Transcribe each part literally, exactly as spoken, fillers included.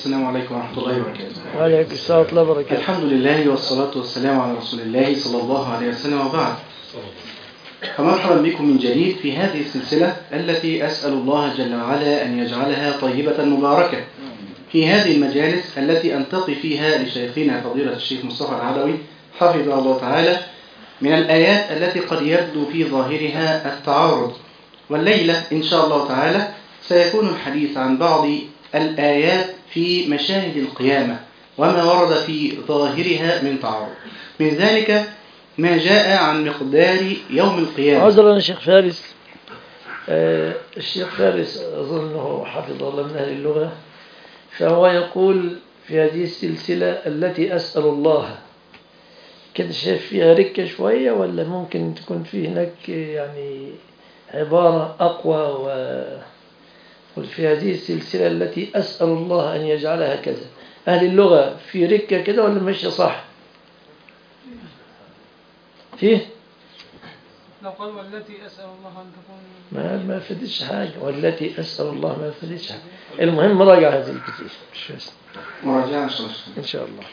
السلام عليكم ورحمة الله وبركاته. وعليكم السلام ورحمة الله وبركاته. الحمد لله والصلاة والسلام على رسول الله صلى الله عليه وسلم وبعد. فمرحبا بكم من جديد في هذه السلسلة التي أسأل الله جل وعلا أن يجعلها طيبة مباركة في هذه المجالس التي أنتقي فيها لشيخنا فضيلة الشيخ مصطفى العدوي حفظه الله تعالى من الآيات التي قد يبدو في ظاهرها التعارض. والليلة إن شاء الله تعالى سيكون الحديث عن بعض الآيات في مشاهد القيامة وما ورد في ظاهرها من تعارض. من ذلك ما جاء عن مقدار يوم القيامة. عذرا الشيخ فارس. آه الشيخ فارس أظنه حفظ الله من أهل اللغة، فهو يقول في هذه السلسلة التي أسأل الله، كده شايف فيها ركة شوية ولا ممكن تكون في هناك يعني عبارة أقوى؟ و في هذه السلسلة التي أسأل الله أن يجعلها كذا. أهل اللغة في ركة كده ولا ماشية صح؟ فيه؟ لو قال والتي أسأل الله أن تكون ما ما فدتش حاجة، والتي أسأل الله ما فدتش حاجة. المهم راجع هذه الكتاب مش بس مراجعة إن شاء الله.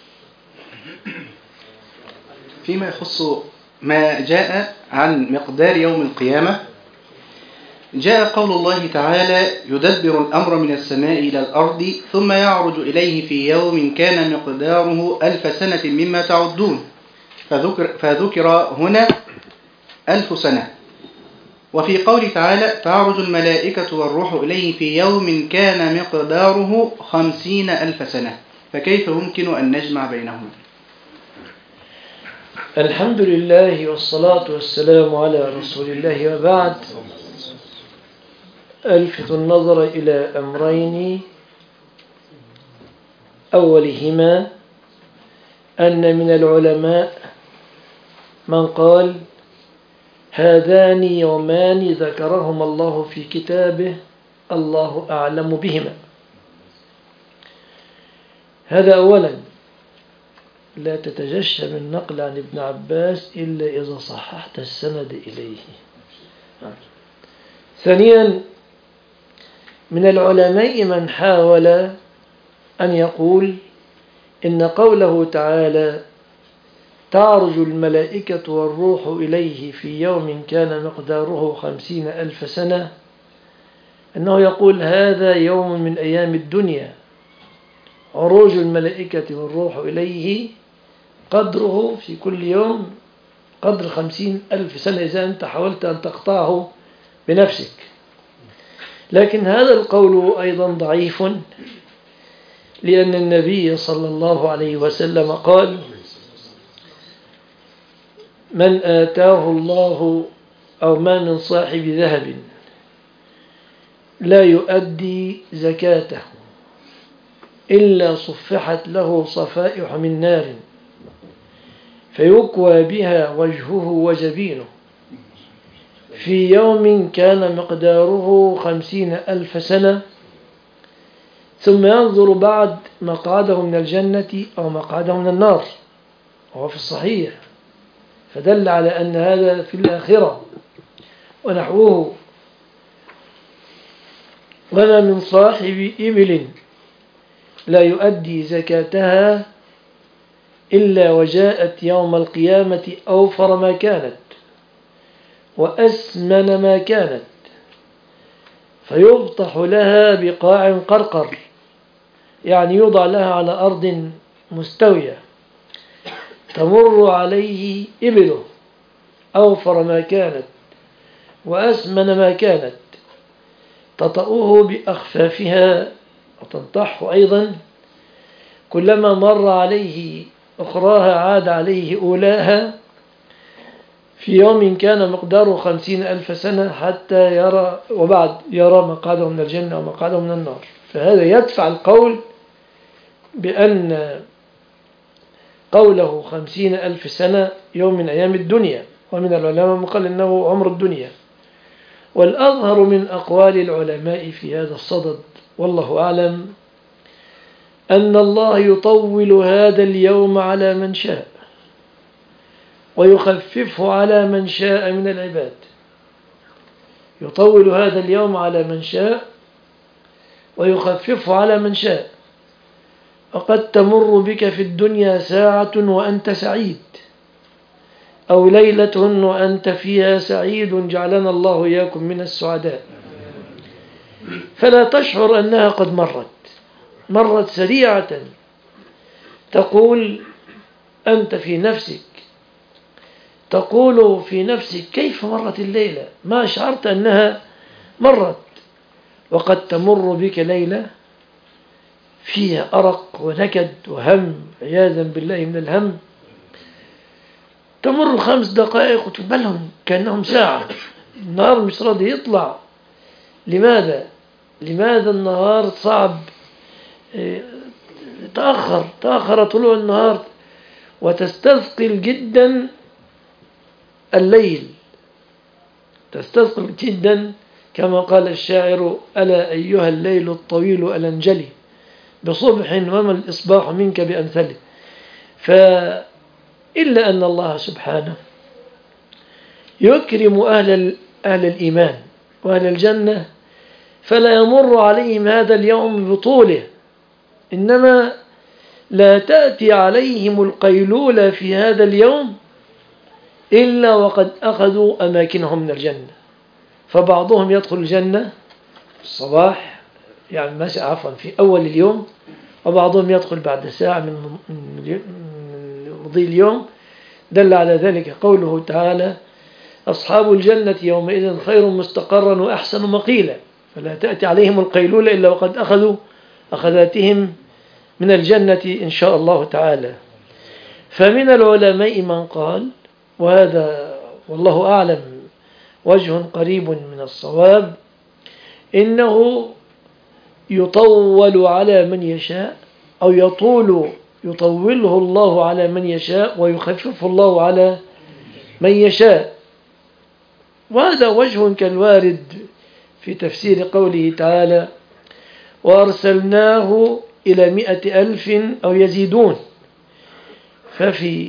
فيما يخص ما جاء عن مقدار يوم القيامة، جاء قول الله تعالى: يدبر الأمر من السماء إلى الأرض ثم يعرج إليه في يوم كان مقداره ألف سنة مما تعدون، فذكر, فذكر هنا ألف سنة. وفي قول تعالى: تعرج الملائكة والروح إليه في يوم كان مقداره خمسين ألف سنة، فكيف يمكن أن نجمع بينهما؟ الحمد لله والصلاة والسلام على رسول الله، وبعد. ألفت النظر إلى أمرين، أولهما أن من العلماء من قال: هذان يومان ذكرهما الله في كتابه الله أعلم بهما. هذا أولا، لا تتجشم النقل عن ابن عباس إلا إذا صححت السند إليه. ثانيا، من العلماء من حاول أن يقول إن قوله تعالى: تعرج الملائكة والروح إليه في يوم كان مقداره خمسين ألف سنة، أنه يقول هذا يوم من أيام الدنيا، عروج الملائكة والروح إليه قدره في كل يوم قدر خمسين ألف سنة إذا أنت حاولت أن تقطعه بنفسك. لكن هذا القول أيضا ضعيف، لأن النبي صلى الله عليه وسلم قال: من آتاه الله أو ما من صاحب ذهب لا يؤدي زكاته إلا صفحت له صفائح من نار فيكوى بها وجهه وجبينه في يوم كان مقداره خمسين ألف سنة، ثم ينظر بعد مقعده من الجنة أو مقعده من النار، وهو في الصحيح، فدل على أن هذا في الآخرة. ونحوه: وما من صاحب إبل لا يؤدي زكاتها إلا وجاءت يوم القيامة أوفر ما كانت وأسمن ما كانت، فيبطح لها بقاع قرقر، يعني يوضع لها على أرض مستوية، تمر عليه إبله أوفر ما كانت وأسمن ما كانت، تطأه بأخفافها وتنطحه أيضا، كلما مر عليه أخراها عاد عليه أولاها، في يوم كان مقداره خمسين ألف سنة، حتى يرى وبعد يرى مقعده من الجنة ومقعده من النار. فهذا يدفع القول بأن قوله خمسين ألف سنة يوم من أيام الدنيا، ومن العلماء من قال إنه عمر الدنيا. والأظهر من أقوال العلماء في هذا الصدد والله أعلم أن الله يطول هذا اليوم على من شاء ويخففه على من شاء من العباد. يطول هذا اليوم على من شاء ويخففه على من شاء. وقد تمر بك في الدنيا ساعة وأنت سعيد، أو ليلة وأنت فيها سعيد، جعلنا الله إياكم من السعداء، فلا تشعر أنها قد مرت مرت سريعة. تقول أنت في نفسك تقول في نفسك كيف مرت الليلة، ما شعرت أنها مرت. وقد تمر بك ليلة فيها أرق ونكد وهم، عياذا بالله من الهم، تمر خمس دقائق وتبلهم كأنهم ساعة. النهار مش راضي يطلع. لماذا؟ لماذا النهار صعب؟ تأخر تأخر طلوع النهار، وتستثقل جدا الليل، تستثقل جدا، كما قال الشاعر: ألا أيها الليل الطويل ألنجلي بصبح وما الإصباح منك بأمثله. فإلا أن الله سبحانه يكرم أهل, أهل الإيمان وأهل الجنة، فلا يمر عليهم هذا اليوم بطوله، إنما لا تأتي عليهم القيلولة في هذا اليوم إلا وقد أخذوا أماكنهم من الجنة. فبعضهم يدخل الجنة الصباح، يعني ماشي عفوا في أول اليوم، وبعضهم يدخل بعد ساعة من مضي اليوم. دل على ذلك قوله تعالى: أصحاب الجنة يومئذ خير مستقرا وأحسن مقيلا. فلا تأتي عليهم القيلولة إلا وقد أخذوا أخذاتهم من الجنة إن شاء الله تعالى. فمن العلماء من قال، وهذا والله أعلم وجه قريب من الصواب، إنه يطول على من يشاء، أو يطول يطوله الله على من يشاء ويخفف الله على من يشاء. وهذا وجه كالوارد في تفسير قوله تعالى: وأرسلناه إلى مئة ألف أو يزيدون. ففي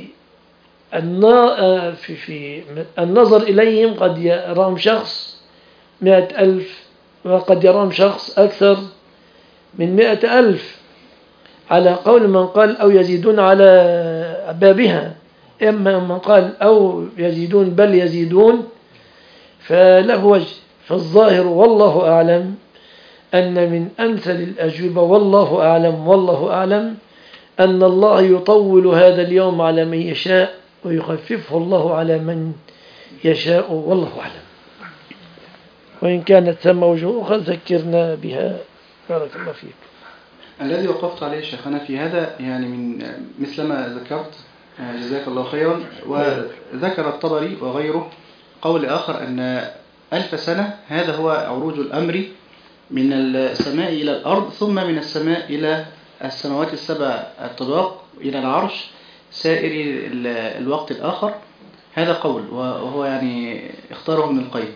في في النظر إليهم قد يراهم شخص مئة ألف، وقد يراهم شخص أكثر من مئة ألف، على قول من قال أو يزيدون على بابها، إما من قال أو يزيدون بل يزيدون، فله وجه. فالظاهر والله أعلم أن من أمثل الأجوبة والله أعلم والله أعلم أن الله يطول هذا اليوم على من يشاء ويخففه الله على من يشاء، والله أعلم. وإن كانت ثم وجوه أخرى ذكرنا بها. بارك الله فيك. الذي وقفت عليه شيخنا في هذا يعني من مثل ما ذكرت، جزاك الله خيرا. وذكر الطبري وغيره قول آخر أن ألف سنة هذا هو عروج الأمر من السماء إلى الأرض، ثم من السماء إلى السماوات السبع الطباق إلى العرش سائر الوقت الآخر. هذا قول، وهو يعني اختاره ابن القيم.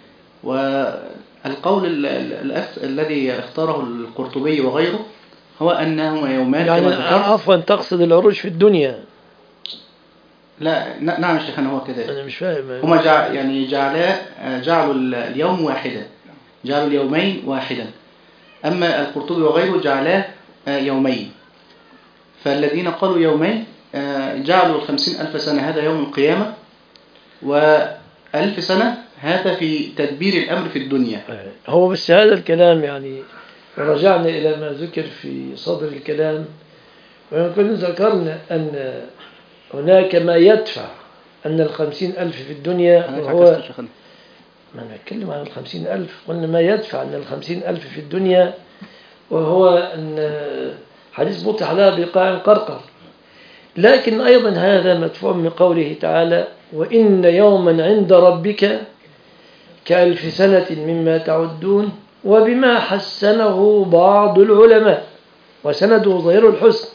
والقول الذي اختاره القرطبي وغيره هو أنهما يومان، يعني عفوا تقصد العروج في الدنيا؟ لا نعم شيخنا، هو كذلك. أنا مش فاهم. هما جع يعني جعلا جعلوا اليوم واحدا، جعلوا اليومين واحدا. أما القرطبي وغيره جعلاه يومين. فالذين قالوا يومين جعلوا الخمسين ألف سنة هذا يوم القيامة، وألف سنة هذا في تدبير الأمر في الدنيا. هو بس هذا الكلام يعني رجعنا إلى ما ذكر في صدر الكلام، ويمكن ذكرنا أن هناك ما يدفع أن الخمسين ألف في الدنيا، وهو ما نتكلم عن الخمسين ألف، قلنا ما يدفع أن الخمسين ألف في الدنيا، وهو أن حديث بطح لها بقاع قرقر. لكن أيضا هذا مدفوع من قوله تعالى: وإن يوما عند ربك كألف سنة مما تعدون، وبما حسنه بعض العلماء وسنده ظاهر الحسن.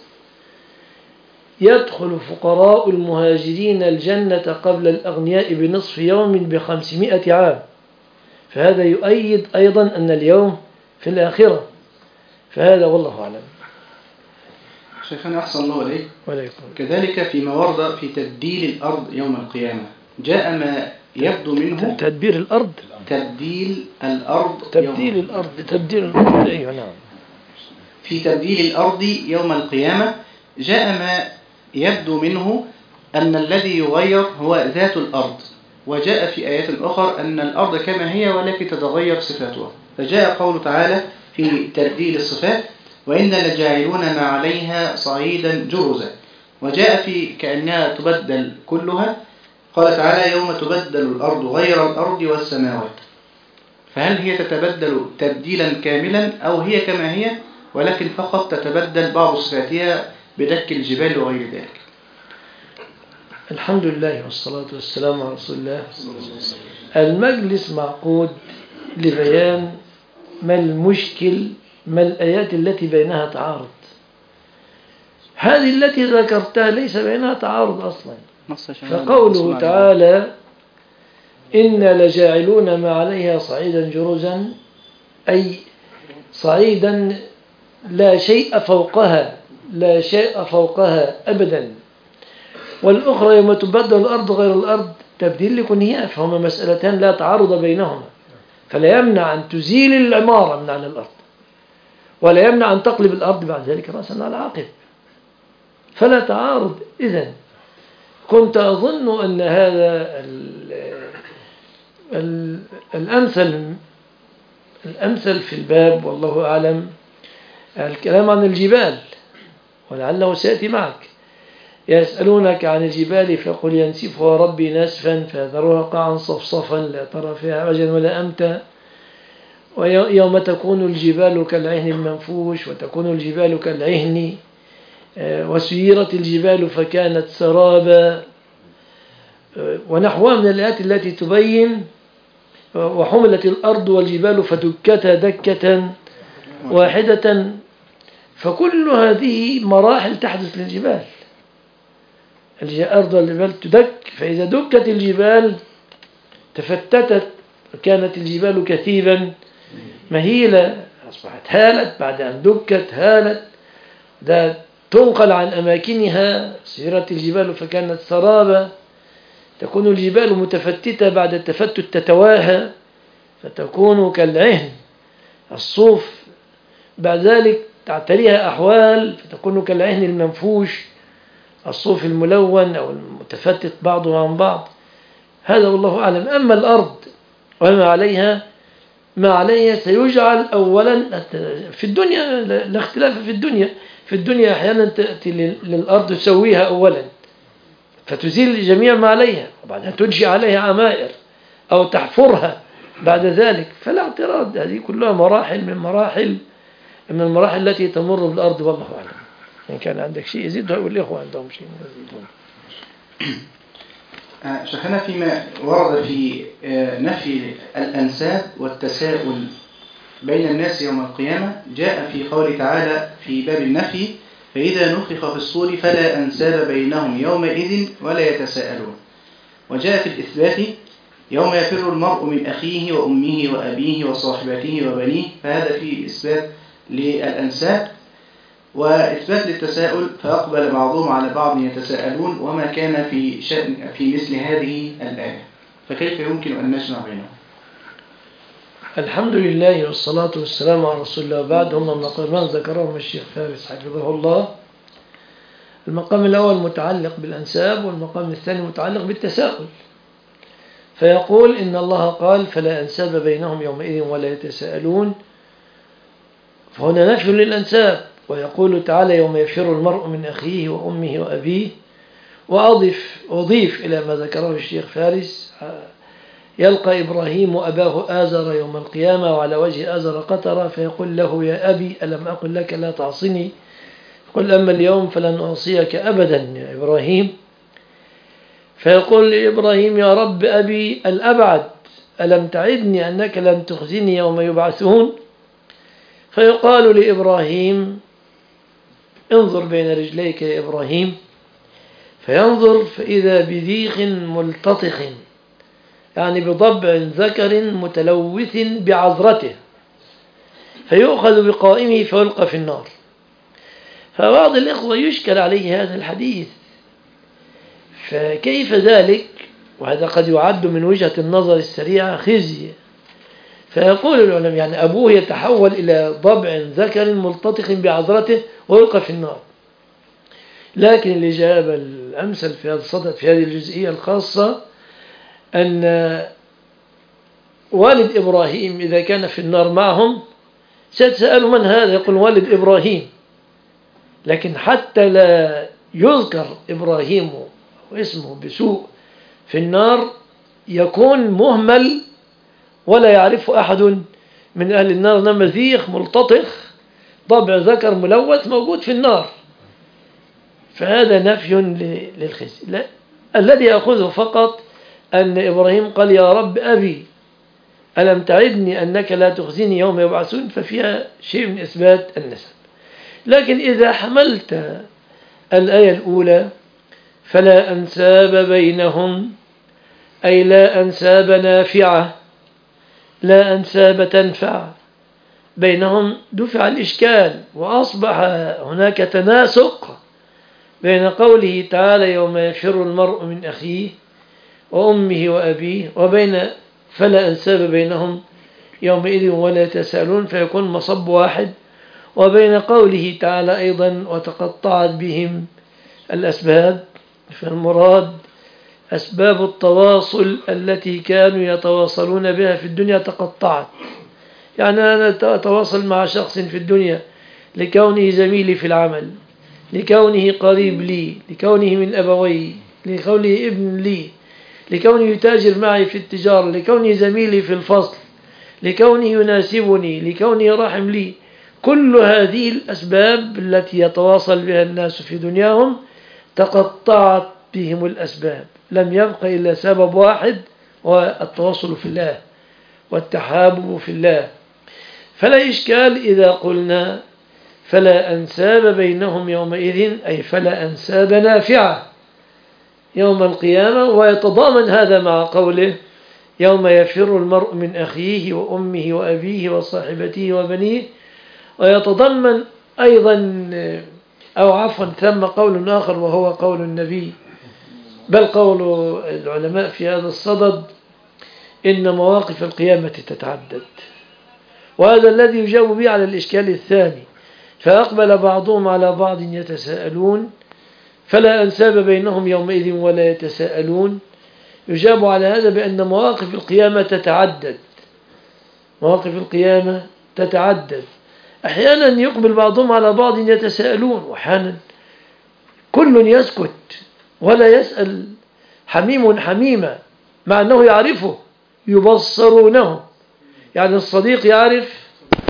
يدخل فقراء المهاجرين الجنة قبل الأغنياء بنصف يوم بخمسمائة عام. فهذا يؤيد أيضا أن اليوم في الآخرة. فهذا والله أعلم. شيخنا أحسن الله عليك. وعليكم. كذلك فيما ورد في تبديل الأرض يوم القيامة جاء ما يبدو منه تدبير الأرض، تبديل الأرض تبديل يوم الأرض تبديل الأرض. أيوة نعم. في تبديل الأرض يوم القيامة جاء ما يبدو منه أن الذي يغير هو ذات الأرض، وجاء في آيات أخرى أن الأرض كما هي ولكن تتغير صفاتها. فجاء قول تعالى في تبديل الصفات وإنا لجاعلون ما عليها صعيدا جرزا، وجاء في كأنها تبدل كلها، قال تعالى يوم تبدل الأرض غير الأرض والسماوات. فهل هي تتبدل تبديلا كاملا أو هي كما هي ولكن فقط تتبدل بعض صفاتها بدك الجبال وغير ذلك؟ الحمد لله والصلاة والسلام على رسول الله. المجلس معقود لبيان ما المشكل، ما الآيات التي بينها تعارض. هذه التي ذكرتها ليس بينها تعارض أصلا. فقوله تعالى إنا لجاعلون ما عليها صعيدا جرزا، أي صعيدا لا شيء فوقها، لا شيء فوقها أبدا. والأخرى يوم تبدل الأرض غير الأرض تبديل لكنيها، فهما مسألتان لا تعارض بينهما، فلا يمنع أن تزيل العمارة من على الأرض ولا يمنع أن تقلب الأرض بعد ذلك رأسا على عقب، فلا تعارض. إذن كنت أظن أن هذا الأمثل الأمثل في الباب والله أعلم الكلام عن الجبال، ولعله سيأتي معك. يسألونك عن الجبال فقل ينسفها ربي نسفا فيذرها قاعا صفصفا لا ترى فيها عوجا ولا أمتا، ويوم تكون الجبال كالعهن المنفوش وتكون الجبال كالعهن وسيرت الجبال فكانت سرابا، ونحوها من الآيات التي تبين وحملت الأرض والجبال فدكتا دكة واحدة. فكل هذه مراحل تحدث للجبال. الأرض والجبال تدك، فإذا دكت الجبال تفتتت، كانت الجبال كثيبا مهيلة، أصبحت هالت، بعد أن دكت هالت، ده تنقل عن أماكنها. سيرت الجبال فكانت سرابا، تكون الجبال متفتتة، بعد التفتت تتواهى فتكون كالعهن الصوف، بعد ذلك تعتريها أحوال فتكون كالعهن المنفوش الصوف الملون أو المتفتت بعضه عن بعض. هذا والله أعلم. أما الأرض وما عليها، ما عليها سيجعل أولا في الدنيا، لا اختلاف في الدنيا، في الدنيا أحيانا تأتي للأرض تسويها أولا فتزيل جميع ما عليها، وبعدها تنشئ عليها عمائر أو تحفرها بعد ذلك، فلا اعتراض. هذه كلها مراحل من مراحل من المراحل التي تمر بالأرض والله أعلم. إن كان عندك شيء يزيد والإخوة عندهم شيء يزيدون. شيخنا فيما ورد في نفي الأنساب والتساؤل بين الناس يوم القيامة، جاء في قول تعالى في باب النفي فإذا نفخ في الصور فلا أنساب بينهم يومئذ ولا يتساءلون. وجاء في الإثبات يوم يفر المرء من أخيه وأمه وأبيه وصاحبته وبنيه، فهذا فيه إثبات للأنساب وإثبات للتساؤل، فأقبل بعضهم على بعض يتساءلون وما كان في شأن في مثل هذه الآية، فكيف يمكن أن نجمع بينهم؟ الحمد لله والصلاة والسلام على رسول الله. بعد هم المقامان ذكرهم الشيخ فارس حفظه الله. المقام الأول متعلق بالأنساب، والمقام الثاني متعلق بالتساؤل. فيقول إن الله قال فلا أنساب بينهم يومئذ ولا يتساءلون، فهنا نفي للأنساب. ويقول تعالى يوم يفر المرء من أخيه وأمه وأبيه. وأضيف أضيف إلى ما ذكره الشيخ فارس يلقى إبراهيم أباه آزر يوم القيامة وعلى وجه آزر قطرة، فيقول له يا أبي ألم أقل لك لا تعصني؟ قل أما اليوم فلن أعصيك أبدا يا إبراهيم. فيقول لإبراهيم يا رب أبي الأبعد ألم تعدني أنك لن تخزني يوم يبعثون؟ فيقال لإبراهيم انظر بين رجليك يا إبراهيم، فينظر فإذا بذيخ ملتطخ، يعني بضبع ذكر متلوث بعذرته، فيؤخذ بقائمه فيلقى في النار. فبعض الإخوة يشكل عليه هذا الحديث، فكيف ذلك؟ وهذا قد يعد من وجهة النظر السريعة خزي، فيقول العلماء يعني أبوه يتحول إلى ضبع ذكر ملتطخ بعذرته ويلقى في النار. لكن الإجابة الأمثل في هذا الصدد في هذه الجزئية الخاصة أن والد إبراهيم إذا كان في النار معهم سيتسألوا من هذا؟ يقول والد إبراهيم. لكن حتى لا يذكر إبراهيم واسمه بسوء في النار يكون مهمل ولا يعرف أحد من أهل النار، نمذيخ ملتطخ ضبع ذكر ملوث موجود في النار. فهذا نفي للخزي. لا، الذي يأخذه فقط أن إبراهيم قال يا رب أبي ألم تعدني أنك لا تخزيني يوم يبعثون، ففيها شيء من إثبات النسب. لكن إذا حملت الآية الأولى فلا أنساب بينهم، أي لا أنساب نافعة، لا أنساب تنفع بينهم، دفع الإشكال وأصبح هناك تناسق بين قوله تعالى يوم يفر المرء من أخيه وأمه وأبيه، وبين فلا أنساب بينهم يومئذ ولا يتساءلون، فيكون مصب واحد، وبين قوله تعالى أيضا وتقطعت بهم الأسباب، فالمراد أسباب التواصل التي كانوا يتواصلون بها في الدنيا تقطعت. يعني أنا أتواصل مع شخص في الدنيا لكونه زميلي في العمل، لكونه قريب لي، لكونه من أبوي، لكونه ابن لي، لكونه يتاجر معي في التجارة، لكونه زميلي في الفصل، لكونه يناسبني، لكونه رحم لي. كل هذه الأسباب التي يتواصل بها الناس في دنياهم تقطعت بهم الأسباب، لم يبق إلا سبب واحد والتواصل في الله والتحابب في الله. فلا إشكال إذا قلنا فلا أنساب بينهم يومئذ، أي فلا أنساب نافعة يوم القيامة، ويتضامن هذا مع قوله يوم يفر المرء من أخيه وأمه وأبيه وصاحبته وبنيه، ويتضمن أيضا أو عفوا ثم قول آخر وهو قول النبي، بل قول العلماء في هذا الصدد إن مواقف القيامة تتعدد، وهذا الذي يجاوب به على الإشكال الثاني. فأقبل بعضهم على بعض يتساءلون فلا أنساب بينهم يومئذ ولا يتساءلون، يجاب على هذا بأن مواقف القيامة تتعدد، مواقف القيامة تتعدد. أحيانا يقبل بعضهم على بعض يتساءلون، وأحيانا كل يسكت ولا يسأل حميم حميمة مع أنه يعرفه، يبصرونه، يعني الصديق يعرف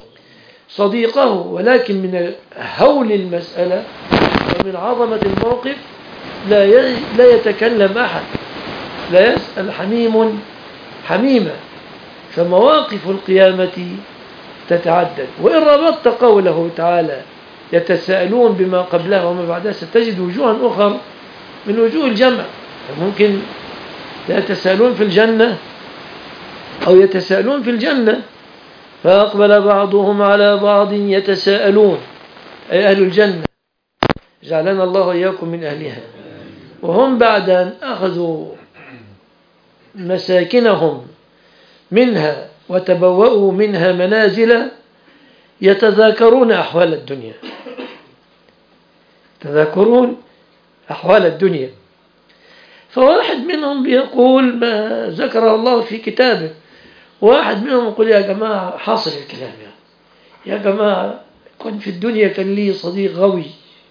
صديقه، ولكن من هول المسألة ومن عظمة الموقف لا لا يتكلم أحد، لا يسأل حميم حميمة. فمواقف القيامة تتعدد. وإن ربطت قوله تعالى يتساءلون بما قبلها وما بعدها ستجد وجوها أخرى من وجوه الجمع، ممكن يتساءلون في الجنة أو يتساءلون في الجنة. فأقبل بعضهم على بعض يتساءلون، أي أهل الجنة، جعلنا الله وإياكم من أهلها، وهم بعد أن أخذوا مساكنهم منها وتبوأوا منها منازل يتذاكرون أحوال الدنيا، تذاكرون أحوال الدنيا. فواحد منهم بيقول ما ذكر الله في كتابه، واحد منهم يقول يا جماعة حاصل الكلام، يعني يا جماعة كن في الدنيا كان لي صديق غوي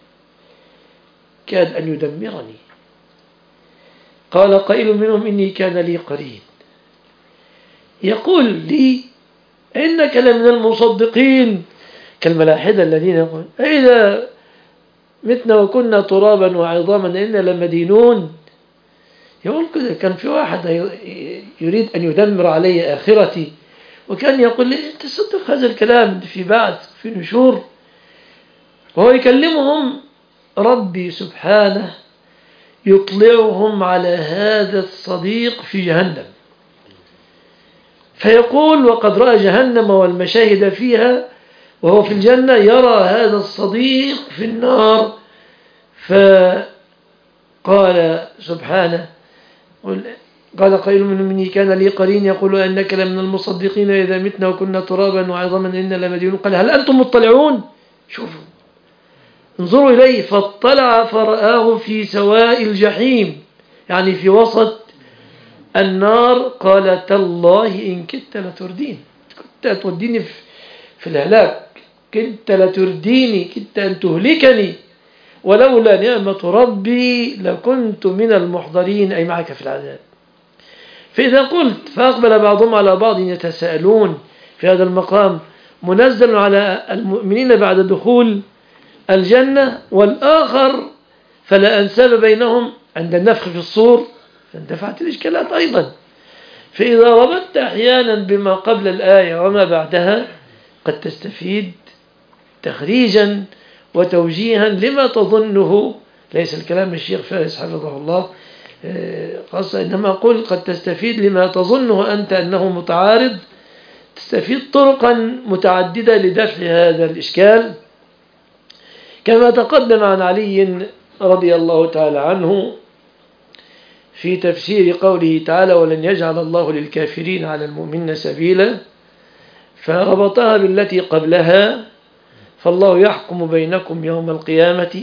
كاد أن يدمرني. قال قائل منهم إني كان لي قرين يقول لي إنك لمن المصدقين كالملاحدة الذين يقول إذا متنا وكنا ترابا وعظاما إنا لمدينون. يقول كذا. كان في واحد يريد أن يدمر علي آخرتي، وكان يقول لي أنت صدق هذا الكلام في بعث في نشور، وهو يكلمهم ربي سبحانه يطلعهم على هذا الصديق في جهنم، فيقول وقد رأى جهنم والمشاهد فيها وهو في الجنة، يرى هذا الصديق في النار. فقال سبحانه قال قائل مني كان لي قرين يقول أنك لمن المصدقين إذا متنا وكنا ترابا وعظاما إنا لمدينون. قال هل أنتم مطلعون؟ شوفوا انظروا إليه، فاطلع فرآه في سواء الجحيم، يعني في وسط النار. قال تالله إن كدت لتردين، كنت توديني في الهلاك، كنت لترديني، كنت أن تهلكني، ولولا نعمة ربي لكنت من المحضرين، أي معك في العذاب. فإذا قلت فأقبل بعضهم على بعض يتساءلون، في هذا المقام منزل على المؤمنين بعد دخول الجنة، والآخر فلا أنساب بينهم عند النفخ في الصور، فاندفعت الإشكالات أيضا. فإذا ربطت أحيانا بما قبل الآية وما بعدها قد تستفيد تخريجا وتوجيها لما تظنه، ليس الكلام الشيخ فارس حفظه الله خاصة، إنما أقول قد تستفيد لما تظنه أنت أنه متعارض، تستفيد طرقا متعددة لدفع هذا الإشكال، كما تقدم عن علي رضي الله تعالى عنه في تفسير قوله تعالى ولن يجعل الله للكافرين على المؤمنين سبيلا، فربطها بالتي قبلها فالله يحكم بينكم يوم القيامة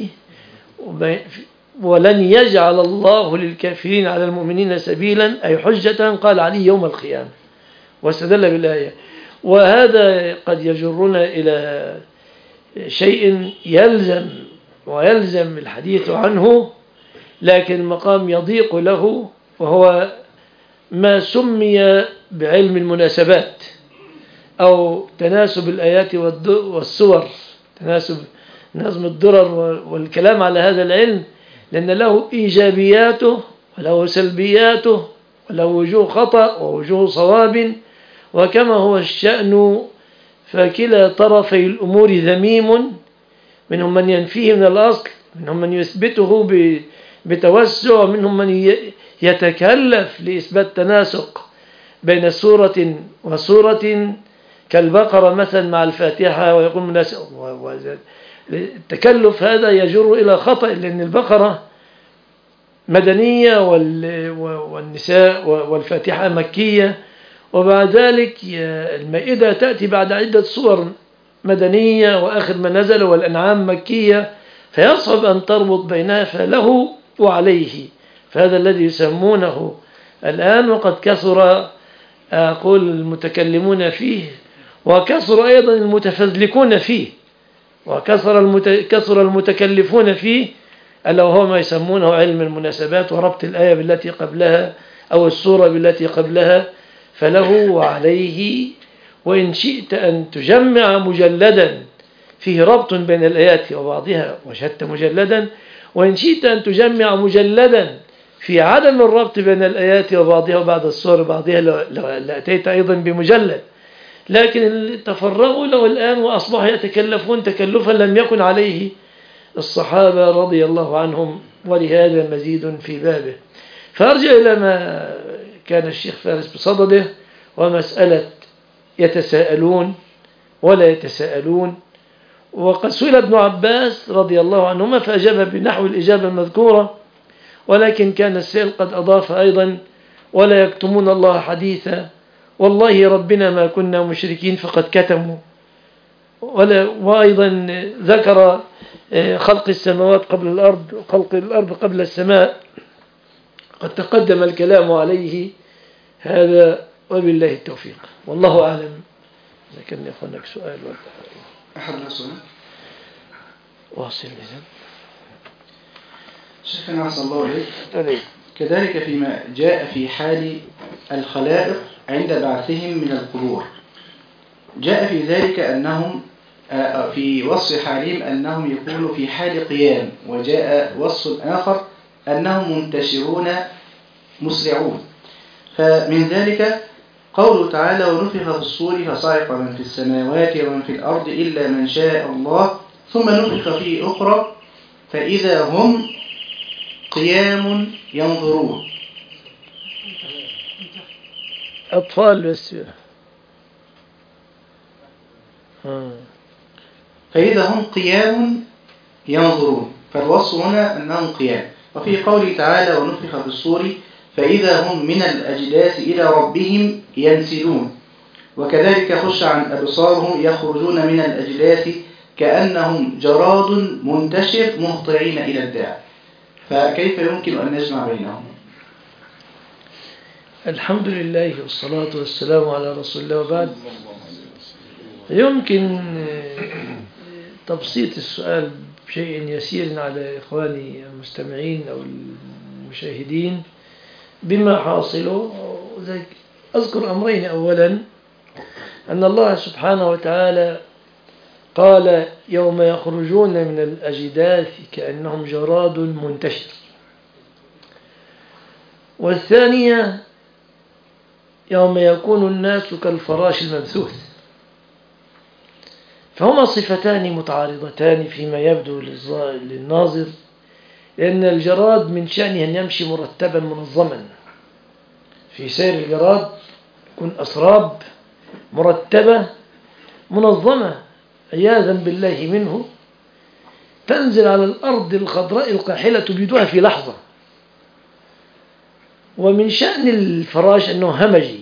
ولن يجعل الله للكافرين على المؤمنين سبيلا، أي حجة، قال علي يوم القيامة، واستدل بالآية. وهذا قد يجرنا إلى شيء يلزم ويلزم الحديث عنه، لكن المقام يضيق له، وهو ما سمي بعلم المناسبات أو تناسب الآيات والسور، تناسب نظم الدرر والكلام على هذا العلم، لأن له إيجابياته وله سلبياته وله وجوه خطأ ووجوه صواب، وكما هو الشأن فكلا طرفي الأمور ذميم، منهم من ينفيه من الأصل، منهم من يثبته بتوسع، ومنهم من يتكلف لإثبات تناسق بين سورة وسورة كالبقرة مثلا مع الفاتحة ويقول مناسق. التكلف هذا يجر إلى خطأ، لأن البقرة مدنية والنساء والفاتحة مكية، وبعد ذلك المائدة تأتي بعد عدة صور مدنية وآخر ما نزل والأنعام مكية، فيصعب أن تربط بينها، فله وعليه. فهذا الذي يسمونه الآن، وقد كثر أقول المتكلمون فيه، وكثر أيضا المتفزلكون فيه، وكثر المت... كثر المتكلفون فيه، ألا وهو ما يسمونه علم المناسبات وربط الآية بالتي قبلها أو السورة بالتي قبلها، فله وعليه. وإن شئت أن تجمع مجلدا فيه ربط بين الآيات وبعضها وشتى مجلدا، وإن شئت أن تجمع مجلدا في عدم الربط بين الآيات وبعضها وبعض السور بعضها لأتيت أيضا بمجلد، لكن تفرغوا له الآن وأصبحوا يتكلفون تكلفا لم يكن عليه الصحابة رضي الله عنهم، ولهذا مزيد في بابه. فأرجع إلى ما كان الشيخ فارس بصدده، ومسألة يتساءلون ولا يتساءلون. وقد سئل ابن عباس رضي الله عنهما فأجاب بنحو الإجابة المذكورة، ولكن كان السائل قد أضاف أيضا ولا يكتمون الله حديثا، والله ربنا ما كنا مشركين فقد كتموا. ولا وأيضا ذكر خلق السماوات قبل الأرض وخلق الأرض قبل السماء، قد تقدم الكلام عليه هذا، وبالله التوفيق، والله أعلم. إذا كان يخونك سؤال ولا أحد سؤال واصل إذن شيخنا أحسن الله إليك. كذلك فيما جاء في حال الخلائق عند بعثهم من القبور، جاء في ذلك أنهم في وصف حالهم أنهم يكونوا في حال قيام، وجاء وصف آخر أنهم منتشرون مسرعون. فمن ذلك قوله تعالى ونفخ في الصور فصعق من في السماوات ومن في الأرض إلا من شاء الله ثم نفخ فيه أخرى فإذا هم قيام ينظرون. أطفال بس. فإذا هم قيام ينظرون، فالوصف هنا أنهم قيام. وفي قوله تعالى ونفخ في الصور فإذا هم من الأجداث إلى ربهم ينسلون. وكذلك خش عن أبصارهم يخرجون من الأجداث كأنهم جراد منتشر مهطعين إلى الداع. فكيف يمكن أن نجمع بينهم؟ الحمد لله والصلاة والسلام على رسول الله وبعد. يمكن تبسيط السؤال بشيء يسير على إخواني المستمعين أو المشاهدين بما حاصله. أذكر أمرين. أولا أن الله سبحانه وتعالى قال يوم يخرجون من الأجداث كأنهم جراد منتشر. والثانية يوم يكون الناس كالفراش المبثوث. فهما صفتان متعارضتان فيما يبدو للناظر، لأن الجراد من شأنه أن يمشي مرتبا منظما. في سير الجراد يكون أسراب مرتبة منظمة عياذا بالله منه، تنزل على الأرض الخضراء القاحلة تبيدها في لحظة. ومن شأن الفراش أنه همجي،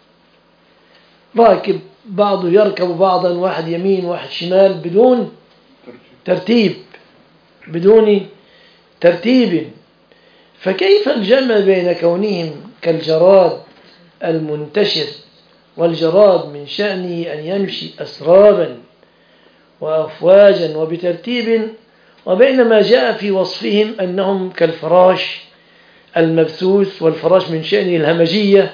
راكب بعضه يركب بعضا، واحد يمين واحد شمال بدون ترتيب بدون ترتيب. فكيف الجمع بين كونهم كالجراد المنتشر، والجراد من شأنه أن يمشي أسرابا وأفواجا وبترتيب، وبينما جاء في وصفهم أنهم كالفراش المبثوث، والفراش من شأنه الهمجية،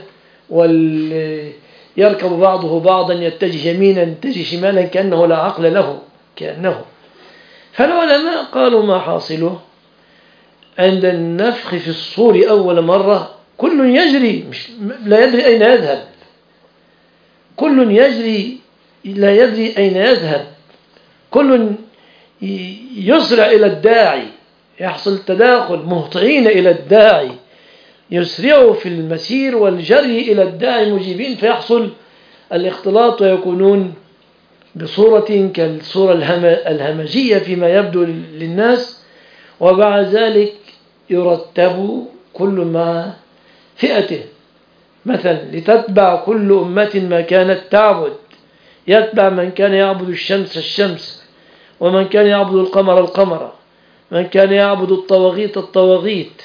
ويركب بعضه بعضا يتجه يمينا يتجه شمالا كأنه لا عقل له كأنه. فالعلماء قالوا ما حاصله عند النفخ في الصور أول مرة كل يجري مش لا يدري أين يذهب، كل يجري لا يدري أين يذهب، كل يسرع إلى الداعي، يحصل تداخل، مهطعين إلى الداعي، يسرعوا في المسير والجري إلى الداعي مجيبين، فيحصل الاختلاط ويكونون بصورة كالصورة الهمجية فيما يبدو للناس. وبعد ذلك يرتب كل مع فئته، مثلا لتتبع كل أمة ما كانت تعبد، يتبع من كان يعبد الشمس الشمس، ومن كان يعبد القمر القمر، من كان يعبد الطواغيت الطواغيت،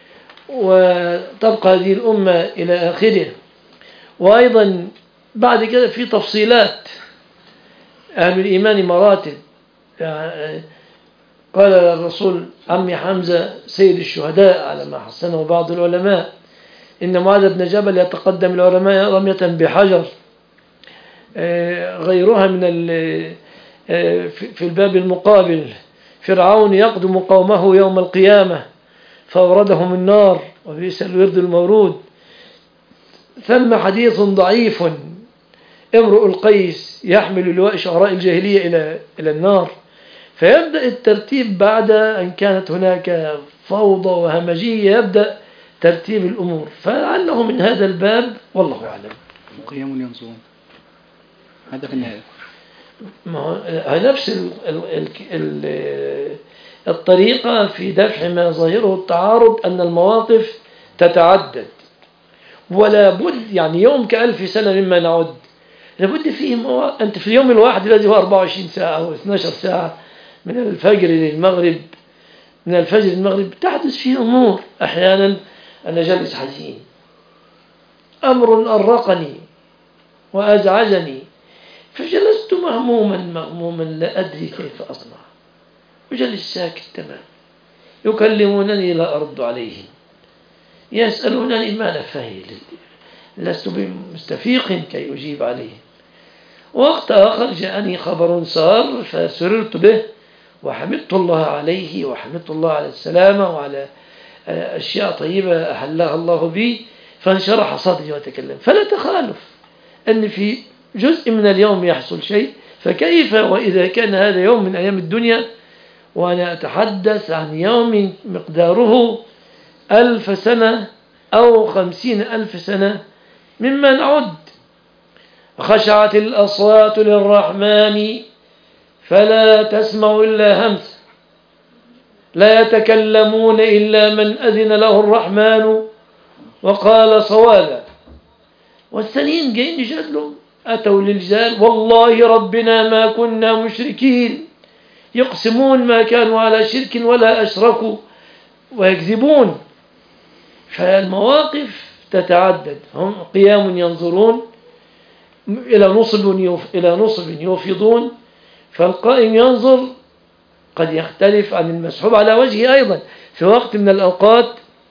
وتبقى هذه الأمة إلى آخره. وأيضا بعد كده في تفصيلات. أهل الإيمان مراتب. قال الرسول عمي حمزة سيد الشهداء على ما حسنه بعض العلماء إن معاذ بن جبل يتقدم العلماء رمية بحجر. غيرها من في الباب المقابل فرعون يقدم قومه يوم القيامة فأوردهم النار وبئس الورد المورود. ثم حديث ضعيف امرؤ القيس يحمل لواء شعراء الجاهلية إلى إلى النار. فيبدأ الترتيب بعد أن كانت هناك فوضى وهمجية، يبدأ ترتيب الأمور. فلعله من هذا الباب والله أعلم. قيام ينظرون هذا في النهاية نفس ال ال ال الطريقة في دفع ما ظاهره التعارض، أن المواقف تتعدد ولا بد، يعني يوم كألف سنة مما نعد، لابد فيه مو... أنت في اليوم الواحد الذي هو أربعة وعشرين ساعة أو اثنتي عشرة ساعة من الفجر للمغرب، من الفجر للمغرب تحدث فيه أمور. أحيانا أنا جالس حزين، أمر أرقني وأزعجني، فجلست مهموما مغموما لا أدري كيف أصنع، وجلس ساكت تمام. يكلمونني لا أرد عليهم، يسألونني ما نفعي، لست بمستفيق كي أجيب عليه. وقت آخر جاءني خبر صار فسررت به وحمدت الله عليه، وحمدت الله على السلامة وعلى أشياء طيبة أحلها الله بي، فانشرح صدري وتكلم. فلا تخالف أن في جزء من اليوم يحصل شيء، فكيف وإذا كان هذا يوم من أيام الدنيا وأنا أتحدث عن يوم مقداره ألف سنة أو خمسين ألف سنة مما نعد. خشعت الأصوات للرحمن فلا تسمع إلا همس، لا يتكلمون إلا من أذن له الرحمن وقال صوالا. والثانيين جايين يجادلوا أتوا للجدال والله ربنا ما كنا مشركين، يقسمون ما كانوا على شرك ولا أشركوا ويكذبون. فالمواقف تتعدد، هم قيام ينظرون إلى نصب إلى نصب يوفضون، فالقائم ينظر قد يختلف عن المسحوب على وجهه أيضا. في وقت من الأوقات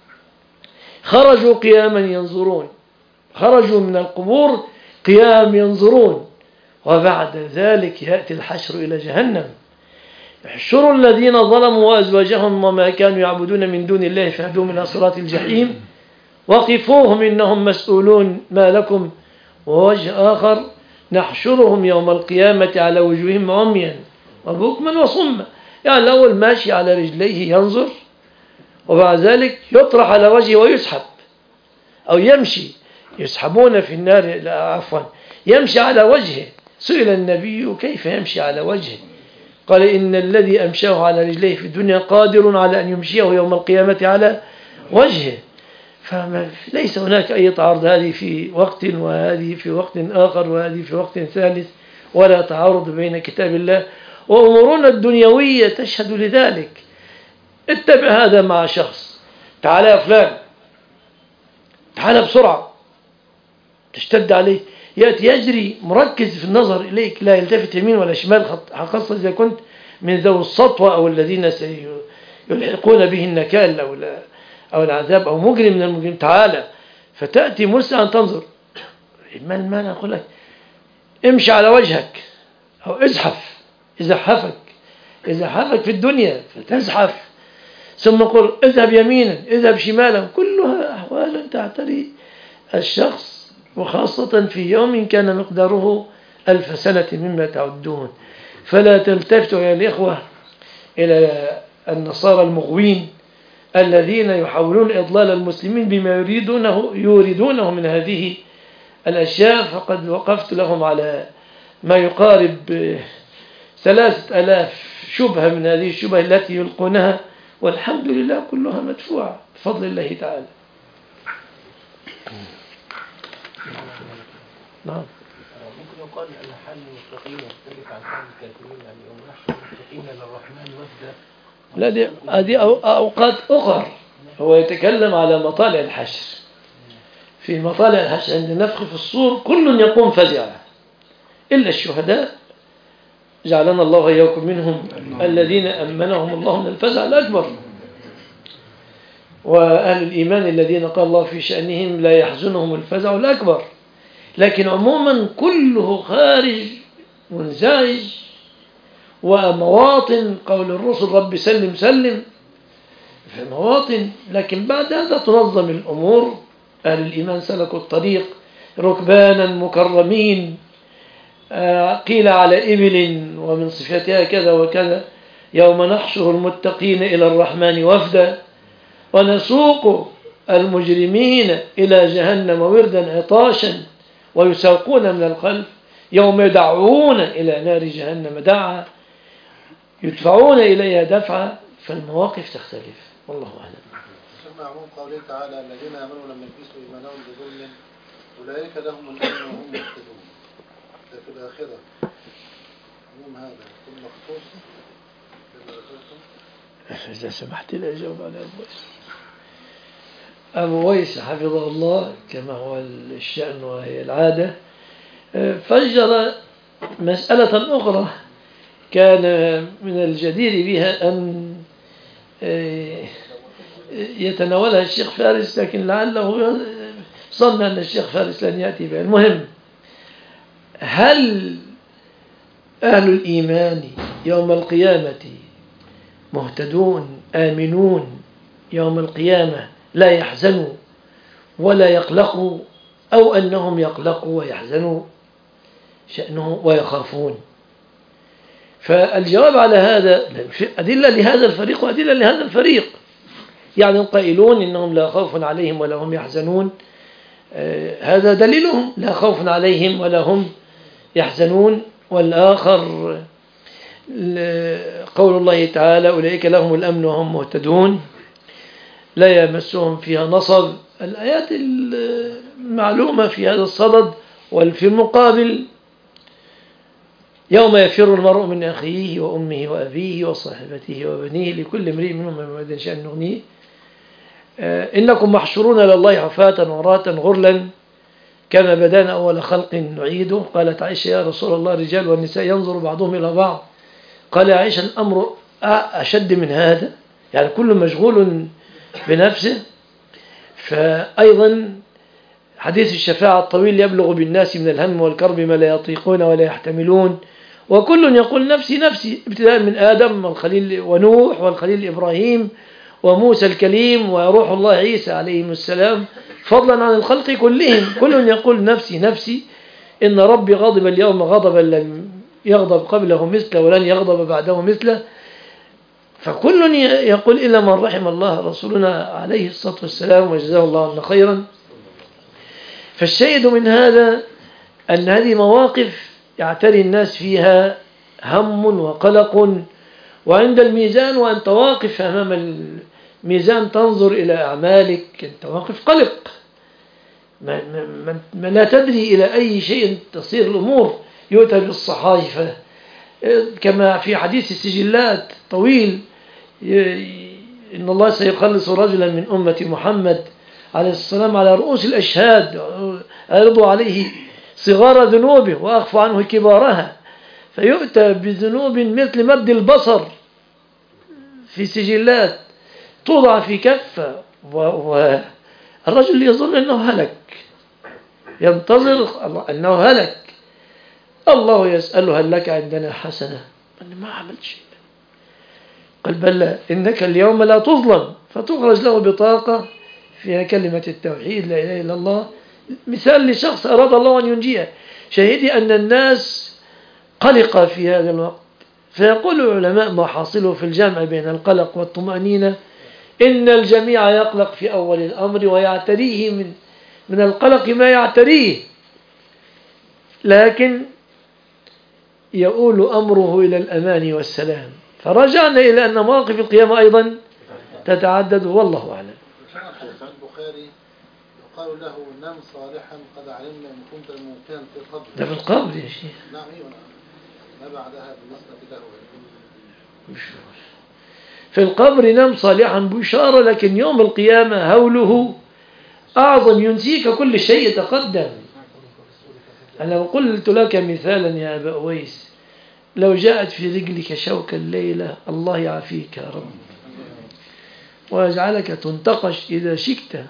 خرجوا قياما ينظرون، خرجوا من القبور قيام ينظرون، وبعد ذلك يأتي الحشر إلى جهنم. احشروا الذين ظلموا وأزواجهم وما كانوا يعبدون من دون الله فاهدوهم إلى صراط الجحيم وقفوهم إنهم مسؤولون ما لكم. ووجه آخر نحشرهم يوم القيامة على وجوههم عميا وبكما وصما، يعني الأول ماشي على رجليه ينظر، وبعد ذلك يطرح على وجهه ويسحب أو يمشي، يسحبون في النار، لا عفوا يمشي على وجهه. سئل النبي كيف يمشي على وجهه؟ قال إن الذي أمشاه على رجليه في الدنيا قادر على أن يمشيه يوم القيامة على وجهه. فليس هناك أي تعارض، هذه في وقت وهذه في وقت آخر وهذه في وقت ثالث، ولا تعارض بين كتاب الله وأمورنا الدنيوية تشهد لذلك. اتبع هذا مع شخص، تعال يا فلان، تعال بسرعة، تشتد عليه، يأتي يجري مركز في النظر إليك، لا يلتفت يمين ولا شمال، خاصة إذا كنت من ذوي السطوة أو الذين سيلحقون به النكال أو أو العذاب أو مجرم من المجرم. تعالى، فتأتي مسرعا تنظر، ما المانع؟ أقول لك امشي على وجهك أو ازحف، ازحفك ازحفك في الدنيا فتزحف، ثم نقول اذهب يمينا اذهب شمالا. كلها أحوال تعتري الشخص، وخاصة في يوم كان مقداره ألف سنة مما تعدون. فلا تلتفتوا يا الإخوة إلى النصارى المغوين الذين يحاولون إضلال المسلمين بما يريدونه يريدونه من هذه الأشياء. فقد وقفت لهم على ما يقارب ثلاثة ألاف شبهة من هذه الشبهة التي يلقونها، والحمد لله كلها مدفوعة بفضل الله تعالى. نعم. ممكن يقال أن حال المتقين يختلف عن حال الكافرين، يعني يوم نحشر المتقين للرحمن وفدا. لا، دي هذه أوقات أخرى. هو يتكلم على مطالع الحشر. في مطالع الحشر عند نفخ في الصور كل يقوم فزعا إلا الشهداء، جعلنا الله وإياكم منهم الذين أمنهم الله من الفزع الأكبر. وأهل الإيمان الذين قال الله في شأنهم لا يحزنهم الفزع الأكبر. لكن عموما كله خارج منزعج، ومواطن قول الرسل رب سلم سلم في مواطن، لكن بعد هذا تنظم الأمور. أهل الإيمان سلكوا الطريق ركبانا مكرمين، قيل على إبل ومن صفاتها كذا وكذا. يوم نحشر المتقين إلى الرحمن وفدا ونسوق المجرمين إلى جهنم وردا عطاشا ويساقون من الخلف يوم يدعون إلى نار جهنم دعا يدفعون إليها دفعا. فالمواقف تختلف، والله أعلم. ثم عموم قوله تعالى الذين آمنوا لم يلبسوا إيمانهم بظلم أولئك لهم الأمن وهم مهتدون. ده في الآخرة عموم هذا ثم مخصوص لما ذكرتم. إذا سمحت لي أجاوب على أبو ويس. أبو ويس حفظه الله كما هو الشأن وهي العادة فجر مسألة أخرى كان من الجدير بها أن يتناولها الشيخ فارس، لكن لعله ظن أن الشيخ فارس لن يأتي بها. المهم، هل أهل الإيمان يوم القيامة مهتدون آمنون يوم القيامة لا يحزنوا ولا يقلقوا، أو أنهم يقلقوا ويحزنوا شأنه ويخافون؟ فالجواب على هذا أدلة لهذا الفريق وأدلة لهذا الفريق. يعني القائلون إنهم لا خوف عليهم ولا هم يحزنون، آه هذا دليلهم لا خوف عليهم ولا هم يحزنون. والآخر قول الله تعالى أولئك لهم الأمن وهم مهتدون. لا يمسهم فيها نصب. الآيات المعلومة في هذا الصدد. وفي المقابل يوم يفر المرء من أخيه وأمه وأبيه وصاحبته وبنيه لكل امرئ منهم يومئذ شأن يغنيه إنكم محشورون إلى الله حفاة عراة غرلا كما بدانا أول خلق نعيده. قالت عائشة يا رسول الله الرجال والنساء ينظر بعضهم إلى بعض. قال يا عائشة الأمر أشد من هذا، يعني كل مشغول بنفسه. فأيضا حديث الشفاعة الطويل يبلغ بالناس من الهم والكرب ما لا يطيقون ولا يحتملون، وكل يقول نفسي نفسي، ابتداء من آدم والخليل ونوح والخليل إبراهيم وموسى الكليم وروح الله عيسى عليهم السلام، فضلا عن الخلق كلهم. كل يقول نفسي نفسي، إن ربي غضب اليوم غضبا لم يغضب قبله مثله ولن يغضب بعده مثله. فكل يقول إلا من رحم الله رسولنا عليه الصلاة والسلام وجزاه الله عنا خيرا. فالشاهد من هذا أن هذه مواقف يعتري الناس فيها هم وقلق، وعند الميزان وأنت واقف أمام الميزان تنظر إلى أعمالك أنت واقف قلق، ما, ما, ما لا تدري إلى أي شيء تصير الأمور. يؤتى بالصحائف كما في حديث السجلات طويل، إن الله سيخلص رجلا من أمة محمد عليه السلام على رؤوس الأشهاد أعرضوا عليه صغار ذنوبه وأخفى عنه كبارها، فيؤتى بذنوب مثل مد البصر في سجلات توضع في كفة، والرجل يظن أنه هلك، ينتظر أنه هلك. الله يسأله هل لك عندنا حسنة؟ أنا ما عملت شيء. قال بلى إنك اليوم لا تظلم، فتخرج له بطاقة فيها كلمة التوحيد لا إله إلا الله، مثال لشخص أراد الله أن ينجيه. شاهدي أن الناس قلق في هذا الوقت. فيقول العلماء ما حاصله في الجمع بين القلق والطمأنينة إن الجميع يقلق في أول الأمر ويعتريه من من القلق ما يعتريه، لكن يؤول أمره إلى الأمان والسلام. فرجعنا إلى أن مواقف القيامة أيضا تتعدد والله أعلم. في البخاري يقال له نم صالحا قد علمنا إن كنت ممكنا في القبر. ده في القبر يا شيخ. نعم أيوة، ما بعدها بالنسبة له في القبر نم صالحا بشارة، لكن يوم القيامة هوله أعظم، ينسيك كل شيء يتقدم. أنا لو قلت لك مثالا يا أبا أويس، لو جاءت في رجلك شوكة الليلة، الله يعافيك يا رب ويجعلك تنتقش إذا شكت،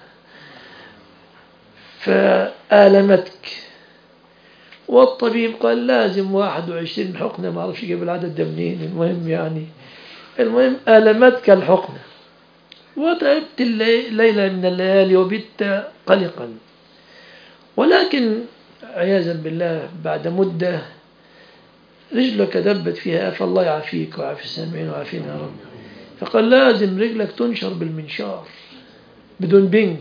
فآلمتك، والطبيب قال لازم واحد وعشرين حقنة، ما أعرفش يجيب العدد ده منين، المهم يعني المهم آلمتك الحقنة وتعبت الليلة من الليالي وبت قلقا، ولكن عياذا بالله بعد مدة رجلك دبت فيها، فالله يعافيك ويعافي السامعين ويعافينا يا رب. فقال لازم رجلك تنشر بالمنشار بدون بنج،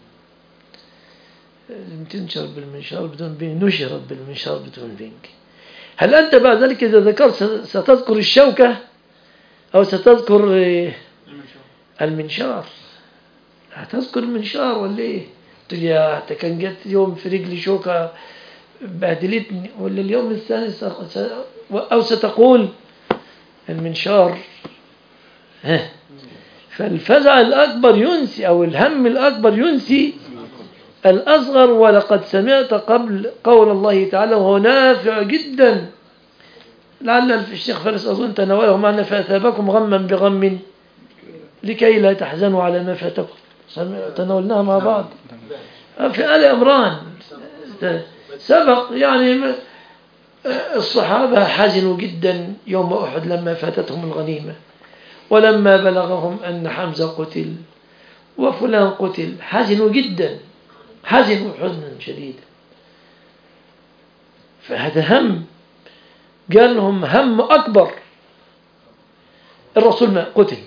لازم تنشر بالمنشار بدون بنج، نشرت بالمنشار بدون بنج. هل أنت بعد ذلك إذا ذكرت ستذكر الشوكة أو ستذكر المنشار؟ هتذكر المنشار ولا إيه؟ تقول يا كان جت يوم في رجلي شوكة بهدلتني، ولا اليوم الثاني أو ستقول المنشار. فالفزع الأكبر ينسي، أو الهم الأكبر ينسي الأصغر. ولقد سمعت قبل قول الله تعالى وهو نافع جدا، لعل الشيخ فارس أظن تناوله معنا، فأثابكم غما بغم لكي لا تحزنوا على ما فاتكم، تناولناها مع بعض في آل عمران سبق. يعني الصحابة حزنوا جدا يوم أحد لما فاتتهم الغنيمة، ولما بلغهم أن حمزة قتل وفلان قتل حزنوا جدا، حزنوا حزنا شديدا. فهذا هم، قال لهم هم أكبر، الرسول ما قتل،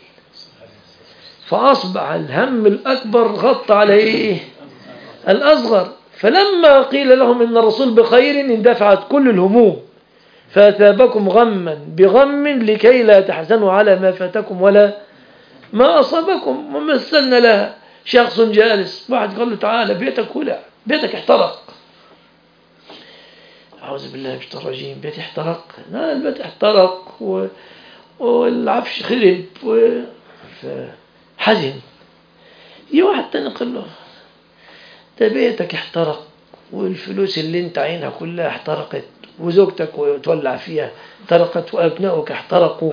فأصبح الهم الأكبر غطى عليه الأصغر. فلما قيل لهم إن الرسول بخير اندفعت كل الهموم، فأثابكم غما بغم لكي لا تحزنوا على ما فاتكم ولا ما أصابكم ومثلنا لها. شخص جالس، واحد قال له تعالى بيتك ولع، بيتك احترق. أعوذ بالله من الشيطان الرجيم، بيتي احترق؟ لا، البيت احترق و... والعفش خرب و... فحزن. يجي واحد تاني قال له ده بيتك احترق والفلوس اللي انت عينها كلها احترقت وزوجتك وتولع فيها احترقت وأبنائك احترقوا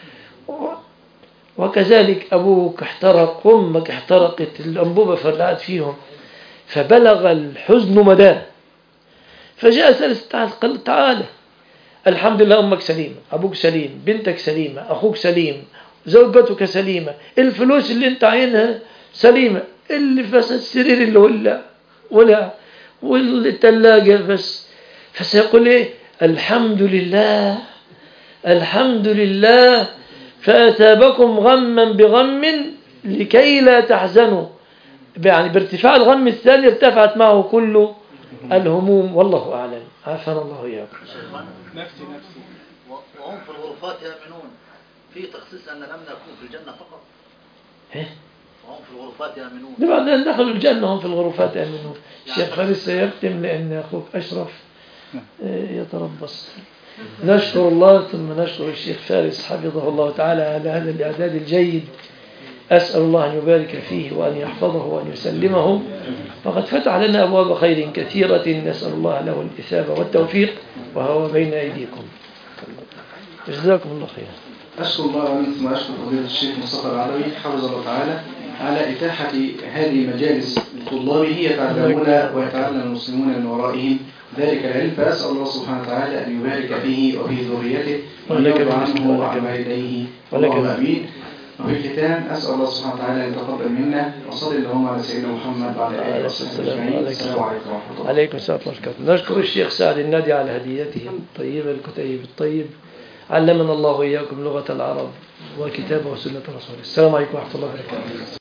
وكذلك أبوك احترق وأمك احترقت، الأنبوبة فرقعت فيهم. فبلغ الحزن مداه، فجاء ثالث قال تعالى الحمد لله أمك سليمة، أبوك سليم، بنتك سليمة، أخوك سليم، زوجتك سليمة، الفلوس اللي انت عينها سليمة، اللي فس السرير اللي ولع ولع والثلاجة بس. فسيقول ايه؟ الحمد لله الحمد لله فأثابكم غما بغم لكي لا تحزنوا. يعني بارتفاع الغم الثاني ارتفعت معه كل الهموم. والله أعلم، عافانا الله إياكم. نفسي نفسي وهم في الغرفات يأمنون، في تخصيص أن لم نكون في الجنة فقط. إيه؟ وهم في الغرفات يأمنون. ده بعد أن دخلوا الجنة هم في الغرفات يأمنون. الشيخ فارس سيختم لأن أخوك أشرف يتربص. نشكر الله ثم نشكر الشيخ فارس حفظه الله تعالى على هذا الإعداد الجيد. أسأل الله أن يبارك فيه وأن يحفظه وأن يسلمه، فقد فتح لنا أبواب خير كثيرة، نسأل الله له الإثابة والتوفيق وهو بين أيديكم. جزاكم الله خيرا. أشكر الله ومن ثم أشكر فضيلة الشيخ مصطفى العلوي حفظه الله تعالى على إتاحة هذه المجالس لطلابه يتعلمون ويتعلم المسلمون من ورائهم ذلك العلم. فأسأل الله سبحانه وتعالى أن يبارك فيه وفي ذريته وأن يرضى عنه وعن والديه، اللهم آمين. وفي الختام أسأل الله سبحانه وتعالى أن يتقبل منا، وصلى اللهم على سيدنا محمد وعلى آله وصحبه أجمعين. السلام عليكم ورحمة الله. عليكم السلام ورحمة الله وبركاته. نشكر الشيخ سعد النادي على هديته الطيبة الكتيب الطيب. علمنا الله وإياكم لغة العرب وكتابه وسنة رسوله. السلام عليكم ورحمة الله وبركاته.